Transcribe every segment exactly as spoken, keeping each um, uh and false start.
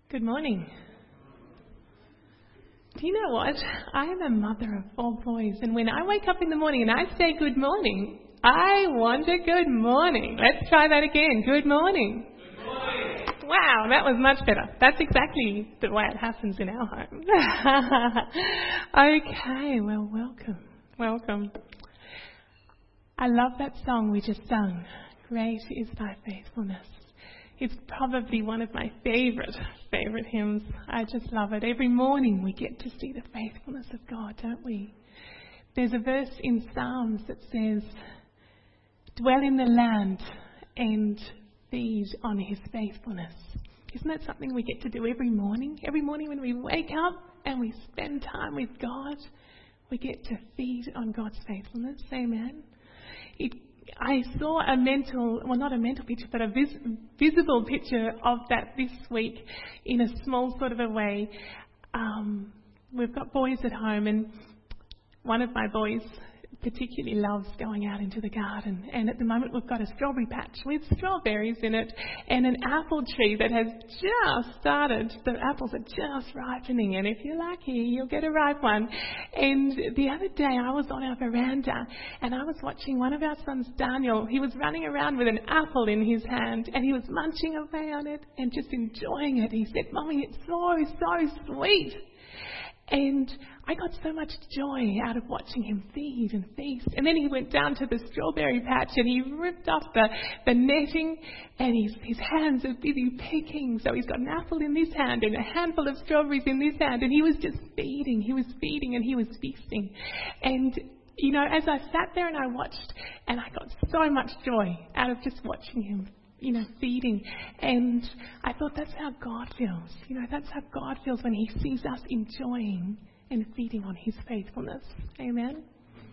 Good morning. Do you know what? I am a mother of four boys, and when I wake up in the morning and I say good morning, I want a good morning. Let's try that again. Good morning. Good morning. Wow, that was much better. That's exactly the way it happens in our home. Okay, well, welcome. Welcome. I love that song we just sung. Great is thy faithfulness. It's probably one of my favourite, favourite hymns. I just love it. Every morning we get to see the faithfulness of God, don't we? There's a verse in Psalms that says, dwell in the land and feed on his faithfulness. Isn't that something we get to do every morning? Every morning when we wake up and we spend time with God, we get to feed on God's faithfulness. Amen. It I saw a mental, well not a mental picture, but a vis- visible picture of that this week in a small sort of a way. Um, we've got boys at home, and one of my boys particularly loves going out into the garden. And at the moment we've got a strawberry patch with strawberries in it and an apple tree that has just started. The apples are just ripening, and if you're lucky, you'll get a ripe one. And the other day I was on our veranda and I was watching one of our sons, Daniel. He was running around with an apple in his hand and he was munching away on it and just enjoying it. He said, "Mummy, it's so, so sweet." And I got so much joy out of watching him feed and feast. And then he went down to the strawberry patch and he ripped off the, the netting, and his, his hands are busy picking. So he's got an apple in this hand and a handful of strawberries in this hand, and he was just feeding. He was feeding and he was feasting. And, you know, as I sat there and I watched, and I got so much joy out of just watching him, you know, feeding. And I thought, that's how God feels. You know, that's how God feels when he sees us enjoying and feeding on his faithfulness. Amen.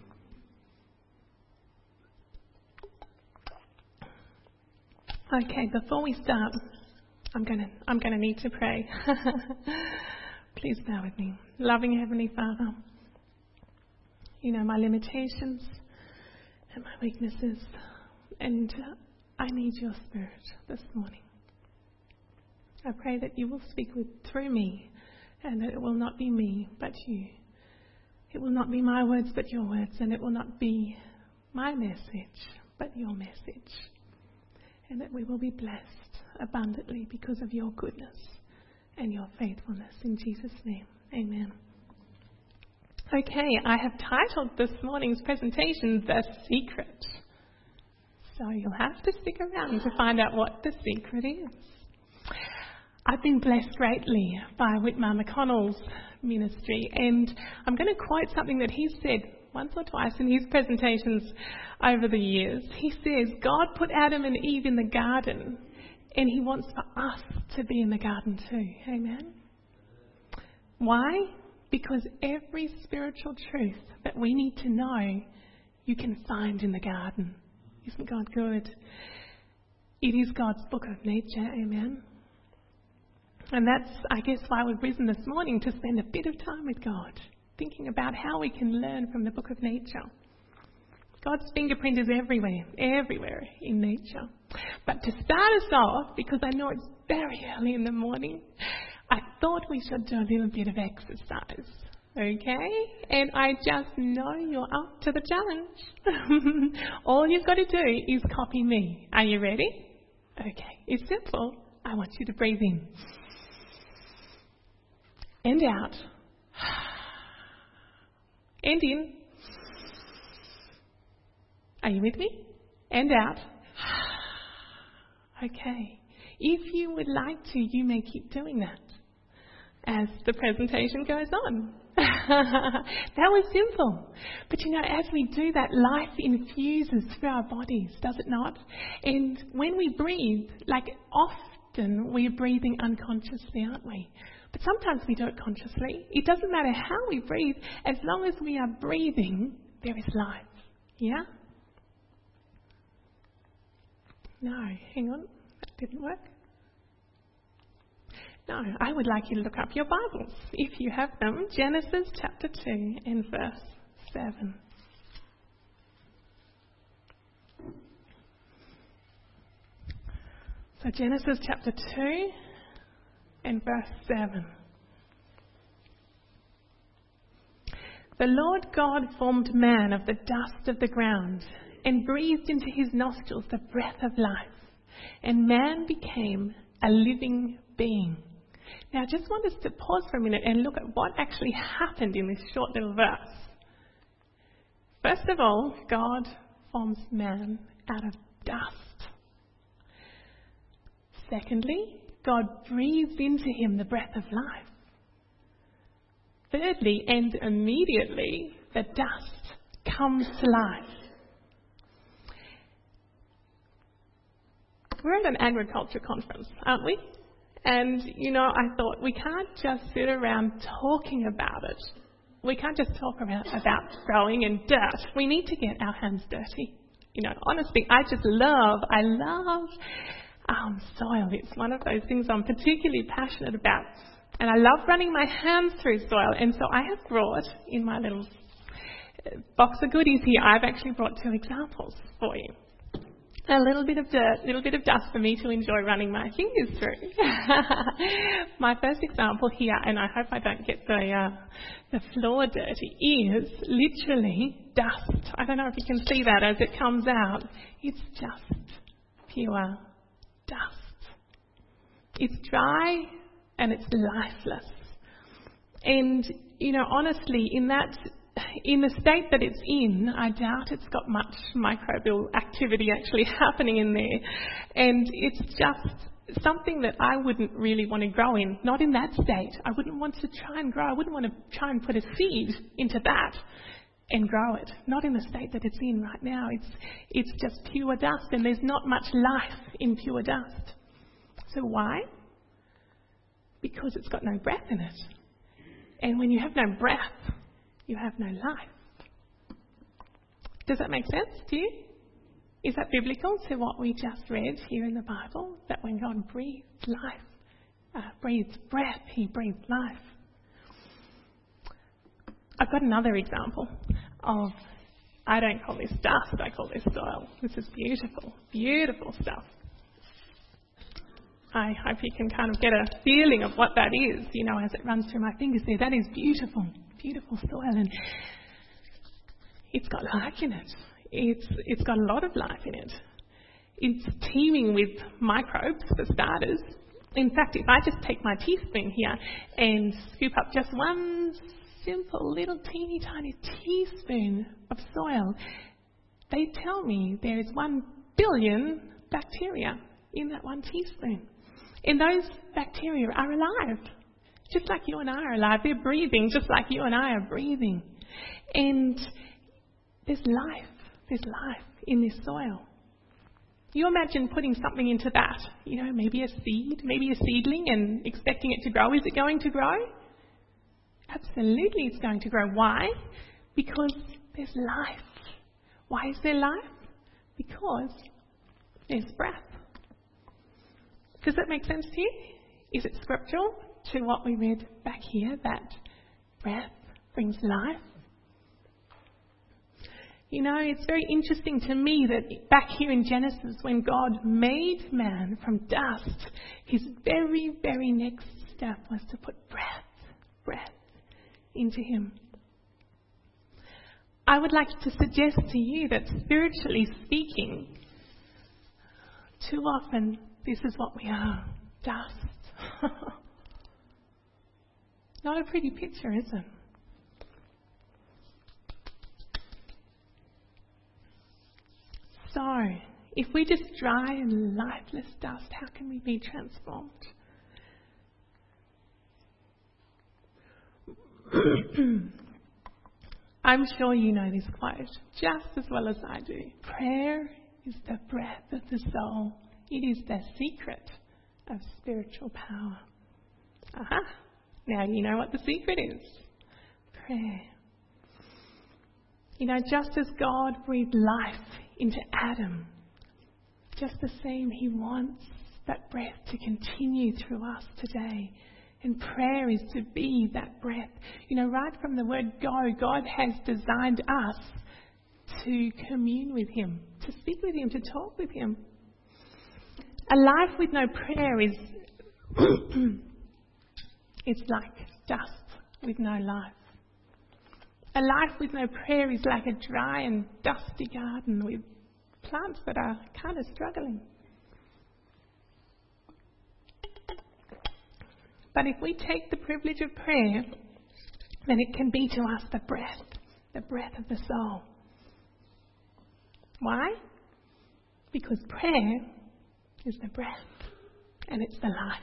Okay, before we start, I'm gonna I'm gonna need to pray. Please bear with me. Loving Heavenly Father, you know my limitations and my weaknesses, and uh, I need your Spirit this morning. I pray that you will speak with, through me, and that it will not be me, but you. It will not be my words, but your words, and it will not be my message, but your message. And that we will be blessed abundantly because of your goodness and your faithfulness. In Jesus' name, amen. Okay, I have titled this morning's presentation, The Secret. So you'll have to stick around to find out what the secret is. I've been blessed greatly by Whitmar McConnell's ministry, and I'm going to quote something that he said once or twice in his presentations over the years. He says, God put Adam and Eve in the garden, and he wants for us to be in the garden too. Amen? Why? Because every spiritual truth that we need to know, you can find in the garden. Isn't God good? It is God's book of nature, amen? And that's, I guess, why we've risen this morning, to spend a bit of time with God, thinking about how we can learn from the book of nature. God's fingerprint is everywhere, everywhere in nature. But to start us off, because I know it's very early in the morning, I thought we should do a little bit of exercise. Okay, and I just know you're up to the challenge. All you've got to do is copy me. Are you ready? Okay, it's simple. I want you to breathe in and out and in. Are you with me? And out. Okay, if you would like to, you may keep doing that as the presentation goes on. That was simple. But you know, as we do that, life infuses through our bodies, does it not? And when we breathe, like often we're breathing unconsciously, aren't we? But sometimes we do it consciously. It doesn't matter how we breathe, as long as we are breathing, there is life. Yeah? No, hang on. That didn't work. No, I would like you to look up your Bibles, if you have them. Genesis chapter two and verse seven. So Genesis chapter two and verse seven. The Lord God formed man of the dust of the ground and breathed into his nostrils the breath of life, and man became a living being. Now, I just want us to pause for a minute and look at what actually happened in this short little verse. First of all, God forms man out of dust. Secondly, God breathed into him the breath of life. Thirdly, and immediately, the dust comes to life. We're at an agriculture conference, aren't we? And, you know, I thought we can't just sit around talking about it. We can't just talk about, about growing and dirt. We need to get our hands dirty. You know, honestly, I just love, I love um, soil. It's one of those things I'm particularly passionate about. And I love running my hands through soil. And so I have brought, in my little box of goodies here, I've actually brought two examples for you. A little bit of dirt, a little bit of dust for me to enjoy running my fingers through. My first example here, and I hope I don't get the uh, the floor dirty, is literally dust. I don't know if you can see that as it comes out. It's just pure dust. It's dry and it's lifeless. And, you know, honestly, in that In the state that it's in, I doubt it's got much microbial activity actually happening in there. And it's just something that I wouldn't really want to grow in. Not in that state. I wouldn't want to try and grow. I wouldn't want to try and put a seed into that and grow it. Not in the state that it's in right now. It's, it's just pure dust, and there's not much life in pure dust. So why? Because it's got no breath in it. And when you have no breath, you have no life. Does that make sense to you? Is that biblical to what we just read here in the Bible? That when God breathed life, uh, breathed breath, he breathed life. I've got another example of, I don't call this dust, I call this soil. This is beautiful, beautiful stuff. I hope you can kind of get a feeling of what that is, you know, as it runs through my fingers there. That is beautiful. Beautiful soil, and it's got life in it. It's it's got a lot of life in it. It's teeming with microbes, for starters. In fact, if I just take my teaspoon here and scoop up just one simple little teeny tiny teaspoon of soil, they tell me there is one billion bacteria in that one teaspoon. And those bacteria are alive. Just like you and I are alive. They're breathing just like you and I are breathing. And there's life. There's life in this soil. You imagine putting something into that. You know, maybe a seed, maybe a seedling, and expecting it to grow. Is it going to grow? Absolutely it's going to grow. Why? Because there's life. Why is there life? Because there's breath. Does that make sense to you? Is it scriptural to what we read back here, that breath brings life? You know, it's very interesting to me that back here in Genesis, when God made man from dust, his very, very next step was to put breath, breath into him. I would like to suggest to you that spiritually speaking, too often this is what we are, dust. Not a pretty picture, is it? So, if we just dry and lifeless dust, how can we be transformed? I'm sure you know this quote just as well as I do. Prayer is the breath of the soul. It is the secret of spiritual power. Aha! Now you know what the secret is. Prayer. You know, just as God breathed life into Adam, just the same, he wants that breath to continue through us today. And prayer is to be that breath. You know, right from the word go, God has designed us to commune with him, to speak with him, to talk with him. A life with no prayer is is like dust with no life. A life with no prayer is like a dry and dusty garden with plants that are kind of struggling. But if we take the privilege of prayer, then it can be to us the breath, the breath of the soul. Why? Because prayer is the breath and it's the life.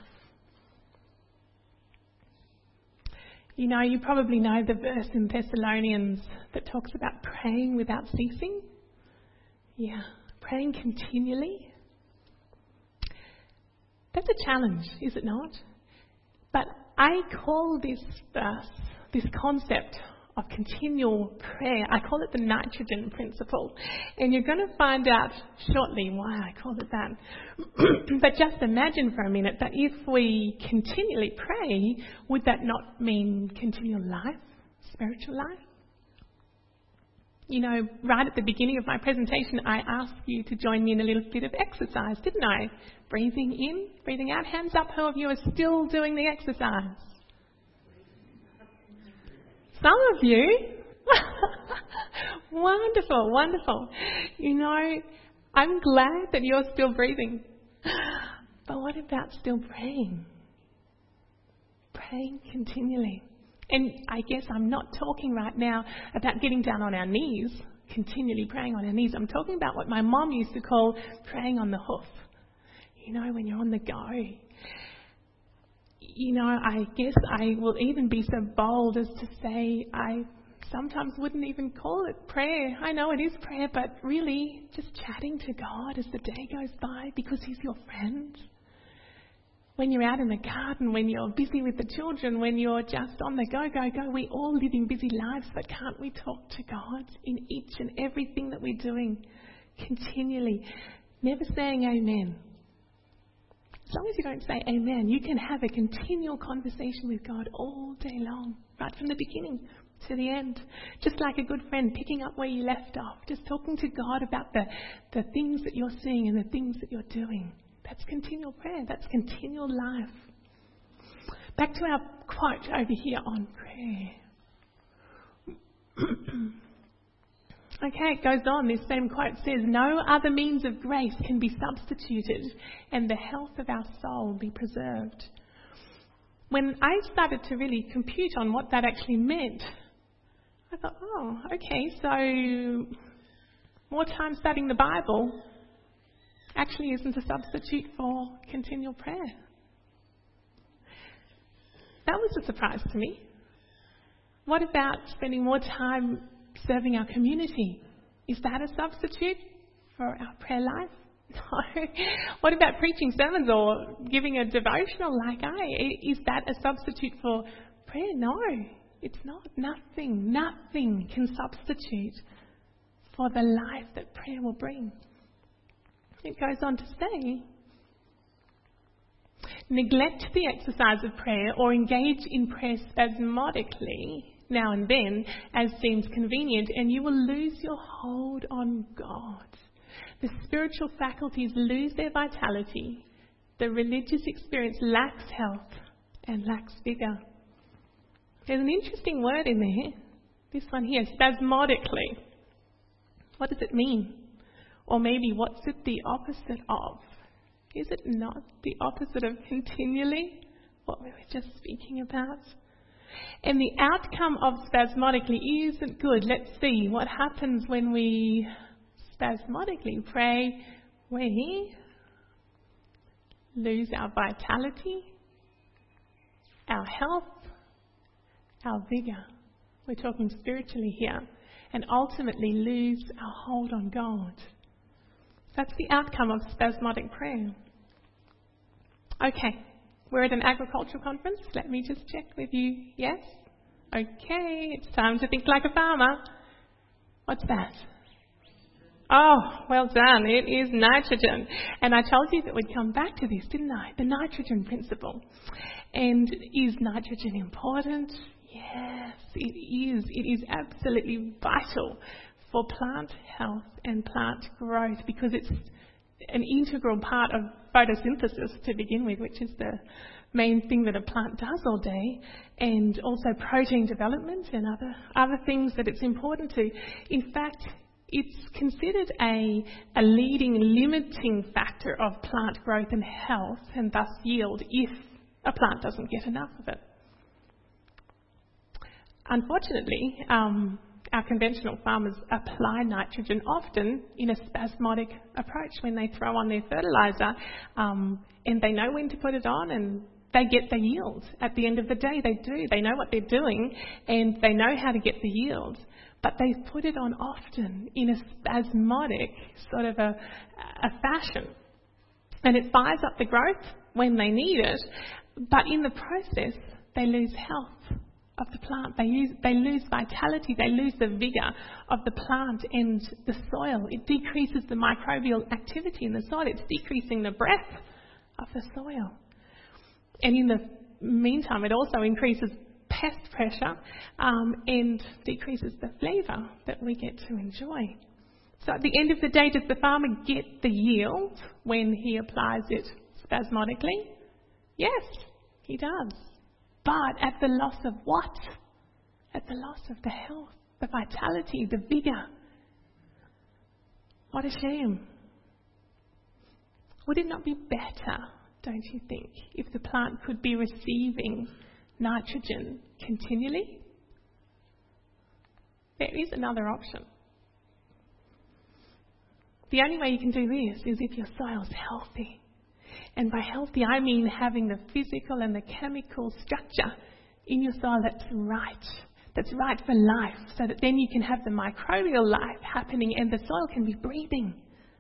You know, you probably know the verse in Thessalonians that talks about praying without ceasing. Yeah, praying continually. That's a challenge, is it not? But I call this verse, this concept of continual prayer, I call it the nitrogen principle. And you're going to find out shortly why I call it that. But just imagine for a minute that if we continually pray, would that not mean continual life, spiritual life? You know, right at the beginning of my presentation, I asked you to join me in a little bit of exercise, didn't I? Breathing in, breathing out. Hands up, who of you are still doing the exercise? Some of you. Wonderful, wonderful. You know, I'm glad that you're still breathing. But what about still praying? Praying continually. And I guess I'm not talking right now about getting down on our knees, continually praying on our knees. I'm talking about what my mom used to call praying on the hoof. You know, when you're on the go. You know, I guess I will even be so bold as to say I sometimes wouldn't even call it prayer. I know it is prayer, but really just chatting to God as the day goes by because He's your friend. When you're out in the garden, when you're busy with the children, when you're just on the go, go, go, we all living busy lives, but can't we talk to God in each and everything that we're doing continually? Never saying amen. As long as you don't say amen, you can have a continual conversation with God all day long, right from the beginning to the end. Just like a good friend picking up where you left off, just talking to God about the, the things that you're seeing and the things that you're doing. That's continual prayer. That's continual life. Back to our quote over here on prayer. Okay, it goes on. This same quote says, "No other means of grace can be substituted, and the health of our soul be preserved." When I started to really compute on what that actually meant, I thought, oh, okay, so more time studying the Bible actually isn't a substitute for continual prayer. That was a surprise to me. What about spending more time serving our community? Is that a substitute for our prayer life? No. What about preaching sermons or giving a devotional like I? Is that a substitute for prayer? No, it's not. Nothing, nothing can substitute for the life that prayer will bring. It goes on to say, neglect the exercise of prayer or engage in prayer spasmodically now and then as seems convenient, and you will lose your hold on God. The spiritual faculties lose their vitality. The religious experience lacks health and lacks vigour. There's an interesting word in there. This one here, spasmodically. What does it mean? Or maybe what's it the opposite of? Is it not the opposite of continually, what we were just speaking about? And the outcome of spasmodically isn't good. Let's see what happens when we spasmodically pray. We lose our vitality, our health, our vigour. We're talking spiritually here. And ultimately lose our hold on God. That's the outcome of spasmodic prayer. Okay, we're at an agricultural conference. Let me just check with you. Yes? Okay, it's time to think like a farmer. What's that? Oh, well done. It is nitrogen. And I told you that we'd come back to this, didn't I? The nitrogen principle. And is nitrogen important? Yes, it is. It is absolutely vital for plant health and plant growth because it's an integral part of photosynthesis to begin with, which is the main thing that a plant does all day, and also protein development and other other things that it's important to. In fact, it's considered a, a leading limiting factor of plant growth and health, and thus yield, if a plant doesn't get enough of it. Unfortunately, um, our conventional farmers apply nitrogen often in a spasmodic approach when they throw on their fertiliser, um, and they know when to put it on, and they get the yield. At the end of the day, they do. They know what they're doing, and they know how to get the yield. But they put it on often in a spasmodic sort of a, a fashion. And it fires up the growth when they need it, but in the process, they lose health of the plant. They, use, they lose vitality. They lose the vigour of the plant and the soil. It decreases the microbial activity in the soil. It's decreasing the breath of the soil. And in the meantime, it also increases pest pressure um, and decreases the flavour that we get to enjoy. So at the end of the day, does the farmer get the yield when he applies it spasmodically? Yes, he does. But at the loss of what? At the loss of the health, the vitality, the vigour. What a shame. Would it not be better, don't you think, if the plant could be receiving nitrogen continually? There is another option. The only way you can do this is if your soil's healthy. And by healthy, I mean having the physical and the chemical structure in your soil that's right, that's right for life, so that then you can have the microbial life happening and the soil can be breathing.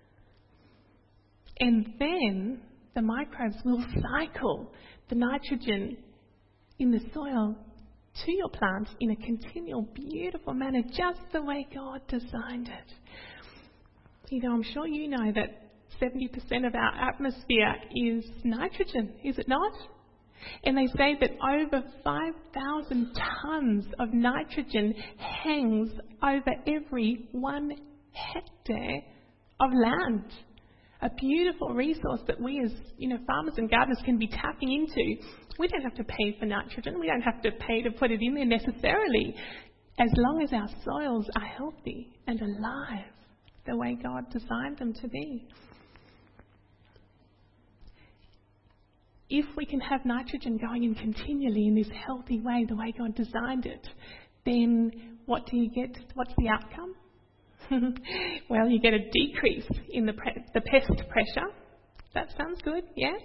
And then the microbes will cycle the nitrogen in the soil to your plant in a continual, beautiful manner, just the way God designed it. You know, I'm sure you know that seventy percent of our atmosphere is nitrogen, is it not? And they say that over five thousand tonnes of nitrogen hangs over every one hectare of land. A beautiful resource that we as, you know, farmers and gardeners can be tapping into. We don't have to pay for nitrogen. We don't have to pay to put it in there necessarily, as long as our soils are healthy and alive the way God designed them to be. If we can have nitrogen going in continually in this healthy way, the way God designed it, then what do you get? What's the outcome? Well, you get a decrease in the, pre- the pest pressure. That sounds good, yes?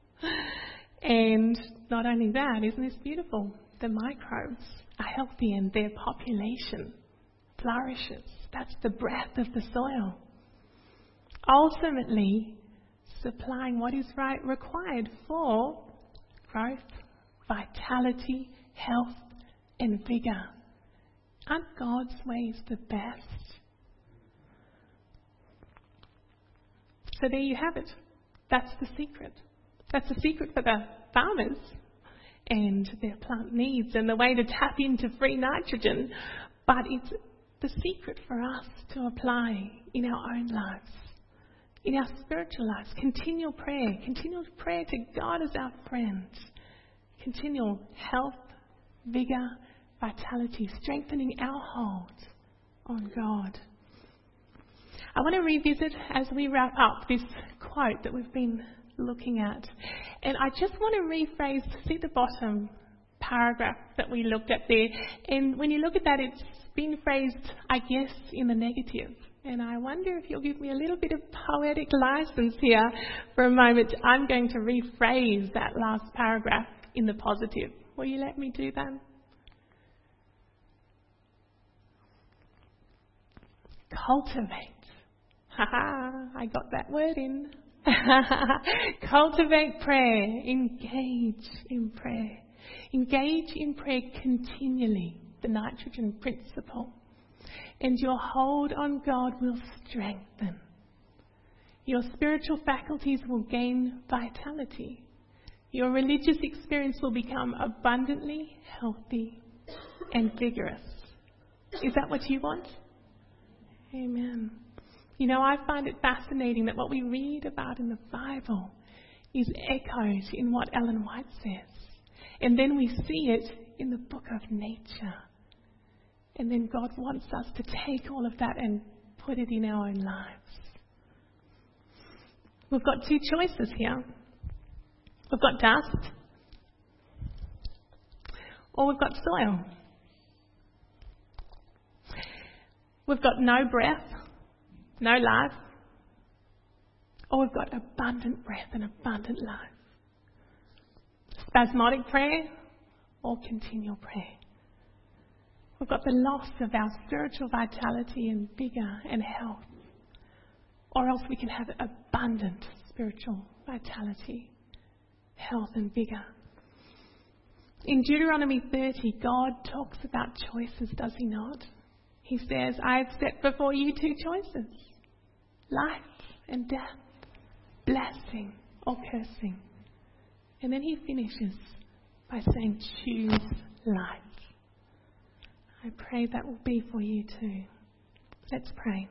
And not only that, isn't this beautiful? The microbes are healthy and their population flourishes. That's the breath of the soil. Ultimately, supplying what is right required for growth, vitality, health, and vigour. Aren't God's ways the best? So there you have it. That's the secret. That's the secret for the farmers and their plant needs and the way to tap into free nitrogen. But it's the secret for us to apply in our own lives, in our spiritual lives. Continual prayer, continual prayer to God as our friend. Continual health, vigour, vitality, strengthening our hold on God. I want to revisit as we wrap up this quote that we've been looking at. And I just want to rephrase, see the bottom paragraph that we looked at there. And when you look at that, it's been phrased, I guess, in the negative. And I wonder if you'll give me a little bit of poetic license here for a moment. I'm going to rephrase that last paragraph in the positive. Will you let me do that? Cultivate. Ha ha, I got that word in. Cultivate prayer. Engage in prayer. Engage in prayer continually, the nitrogen principle. And your hold on God will strengthen. Your spiritual faculties will gain vitality. Your religious experience will become abundantly healthy and vigorous. Is that what you want? Amen. You know, I find it fascinating that what we read about in the Bible is echoed in what Ellen White says. And then we see it in the book of nature. And then God wants us to take all of that and put it in our own lives. We've got two choices here. We've got dust, or we've got soil. We've got no breath, no life, or we've got abundant breath and abundant life. Spasmodic prayer or continual prayer. We've got the loss of our spiritual vitality and vigour and health, or else we can have abundant spiritual vitality, health and vigour. In Deuteronomy thirty, God talks about choices, does he not? He says, I have set before you two choices, life and death, blessing or cursing. And then he finishes by saying, choose life. I pray that will be for you too. Let's pray.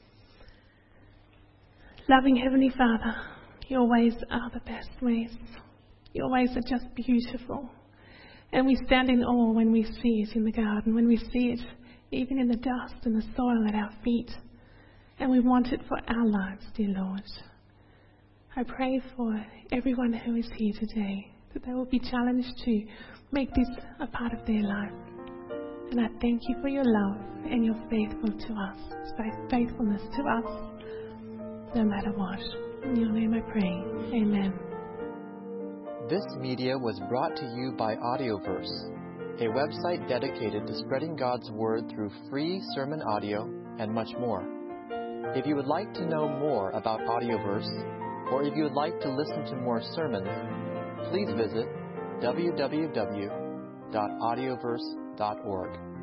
Loving Heavenly Father, your ways are the best ways. Your ways are just beautiful. And we stand in awe when we see it in the garden, when we see it even in the dust and the soil at our feet. And we want it for our lives, dear Lord. I pray for everyone who is here today, that they will be challenged to make this a part of their life. And I thank you for your love and your faithful to us, faithfulness to us, no matter what. In your name I pray. Amen. This media was brought to you by Audioverse, a website dedicated to spreading God's Word through free sermon audio and much more. If you would like to know more about Audioverse, or if you would like to listen to more sermons, please visit w w w dot audioverse dot org.